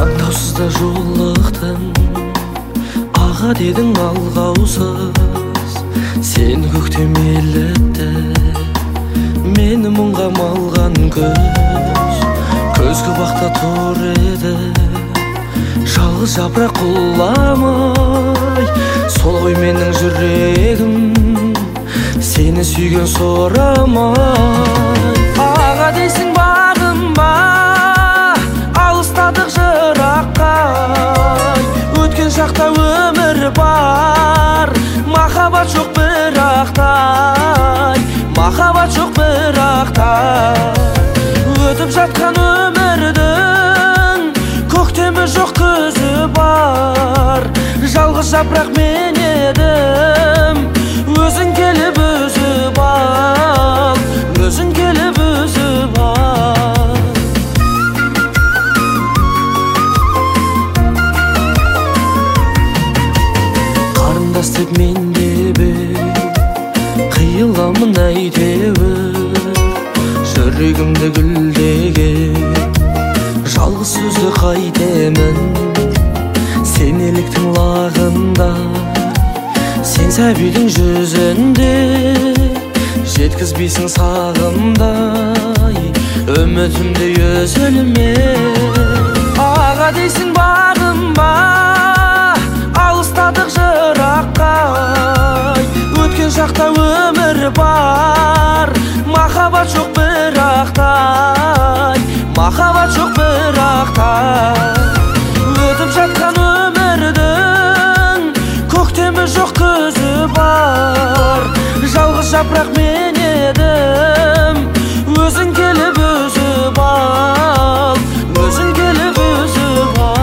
Таңдаусызда жолықтым, аға дедің алғаусыз. Сен көктем елітті, мені мұңға малған көз. Көзгі бақта тұр еді, жалғыз жапырақ құламай. Сол ғой менің жүрегім, сені сүйген сорамай. Аға дейсің бағым ба, алыстадық жыраққа. Өткен шақта өмір бар, махаббат жоқ бірақтай, махаббат жоқ бірақтай. Өтіп жатқан өмірдің көктемі жоқ күзі бар. Жалғыз жапырақ мен едім, өзің келіп үзіп ал, өзің келіп үзіп ал. Қарындас деп мен деп қиыламын әйтеуір, жүрегімді гүлдеген жалғыз сөзді қайтемін. Сен еліктің лағында, сен сәбидің жүзінде, жеткізбейсің сағымдай үмітімді өзілме. Аға дейсің бағым ба, алыстадық жыраққа. Өткен шақта өмір бар, махаббат жоқ бірақтай, махаббат жоқ бірақтай. Өтіп жатқан өмірдің көктемі жоқ күзі бар. Жалғыз жапырақ мен едім, өзің келіп үзіп ал, өзің келіп үзіп ал.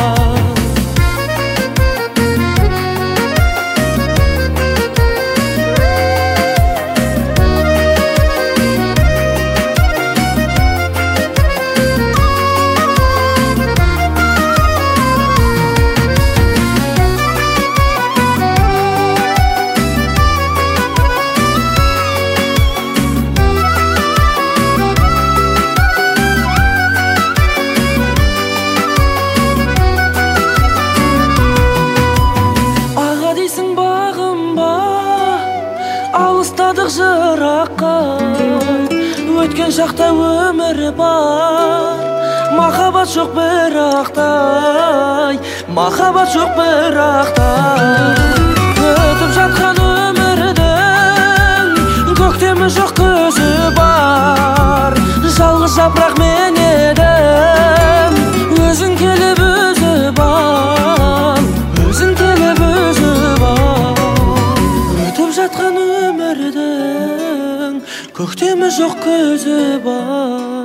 Алыстадық жыраққа, өткен шақта өмір бар, махаббат жоқ бірақтай, махаббат жоқ бірақтай. Өтіп жатқан өмірдің көктемі жоқ күзі бар. Жалғыз жапырақ мен едім, өзің келіп үзіп ал, өзің келіп үзіп ал. Өтіп жатқан өмірдің көктемі жоқ күзі бар.